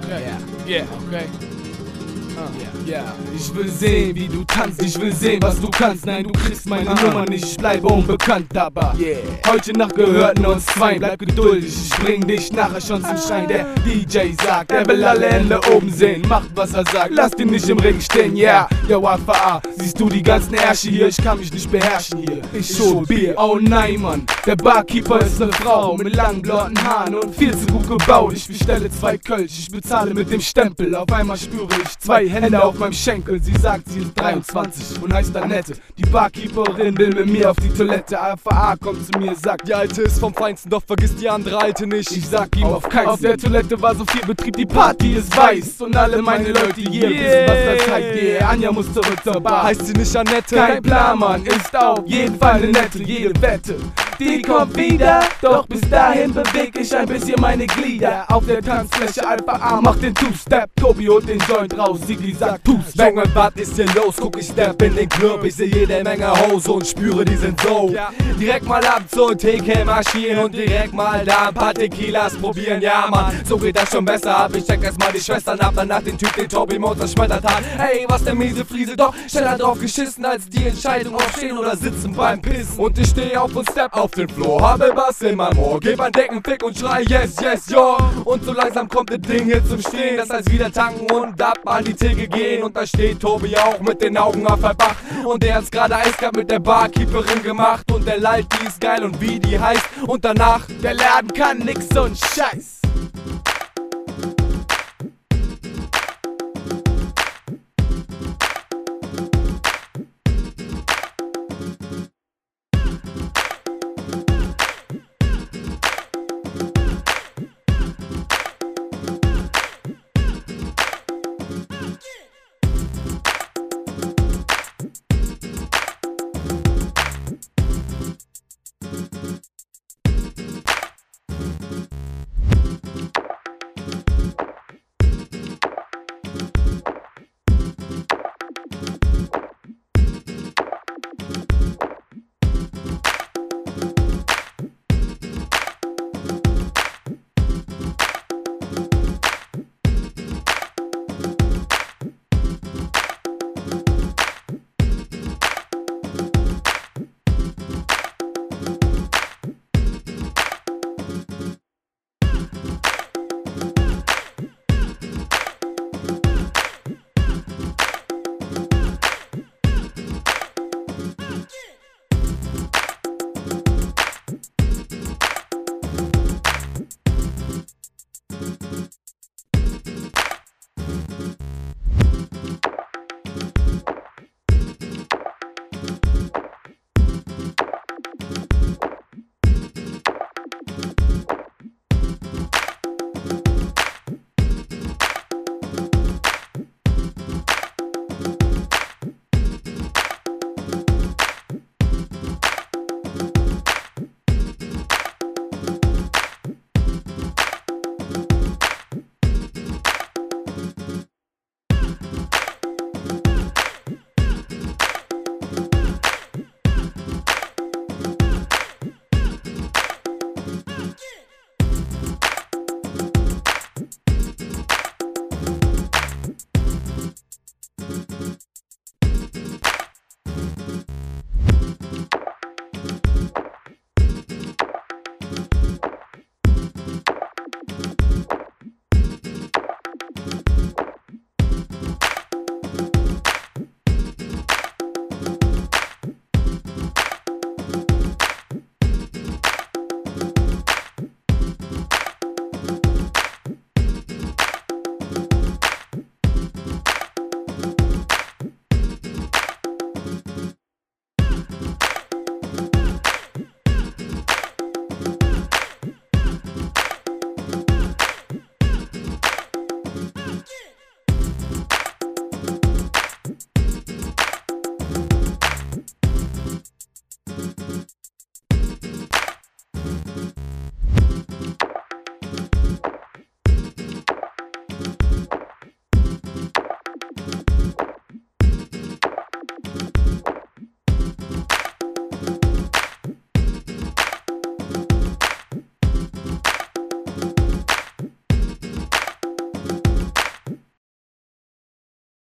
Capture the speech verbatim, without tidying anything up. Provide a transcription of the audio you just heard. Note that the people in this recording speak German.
okay, yeah, yeah, okay. Ja, yeah. Ich will sehen, wie du tanzt, ich will sehen, was du kannst. Nein, du kriegst meine Nummer nicht, ich bleibe unbekannt, aber yeah. Heute Nacht gehörten uns zwei, bleib geduldig, ich bring dich nachher schon zum Schein. Der D J sagt, er will alle Hände oben sehen, macht was er sagt, lass ihn nicht im Regen stehen, yeah. Yo, A V A, siehst du die ganzen Ärsche hier, ich kann mich nicht beherrschen hier. Ich hol Bier, oh nein, Mann, der Barkeeper ist ne Frau mit langen blonden Haaren und viel zu gut gebaut. Ich bestelle zwei Kölsch, ich bezahle mit dem Stempel, auf einmal spüre ich zwei Hände auf meinem Schenkel. Sie sagt, sie ist dreiundzwanzig und heißt Annette. Die Barkeeperin will mit mir auf die Toilette. A V A kommt zu mir, sagt, die Alte ist vom Feinsten, doch vergiss die andere Alte nicht. Ich sag ihm auf keinen. Auf der Toilette war so viel Betrieb, die Party ist weiß. Und alle meine Leute hier yeah. wissen, was das heißt. Yeah. Anja muss zurück zur Bar. Heißt sie nicht Annette? Kein Plan, Mann, ist auf jeden Fall eine Nette. Jede Wette, die kommt wieder. Doch bis dahin beweg ich ein bisschen meine Glieder. Auf der Tanzfläche Alpha A macht den Two-Step. Tobi holt den Joint raus, Siggi sagt Two-Step. Junge, was ist hier los? Guck, ich step in den Club, ich seh jede Menge Hose und spüre, die sind so. Ja. Direkt mal ab zur Theke marschieren und direkt mal da ein paar Tequilas probieren. Ja, Mann, so geht das schon besser ab. Ich check erstmal die Schwestern ab, danach den Typ, den Tobi Mode zerschmettert hat. Hey, was der miese Friese, doch schneller drauf geschissen als die Entscheidung auf stehen oder sitzen beim Pissen. Und ich steh auf und step auf den Floor, habe was in meinem Ohr, geb ein Deckenfick und schrei yes, yes, yo. Und so langsam kommt das Ding hier zum Stehen, das heißt wieder tanken und ab an die Theke gehen. Und da steht Tobi auch mit den Augen auf der Bach. Und der hat's gerade eiskalt mit der Barkeeperin gemacht. Und der lallt, die ist geil und wie die heißt. Und danach, der Laden kann nix und Scheiß.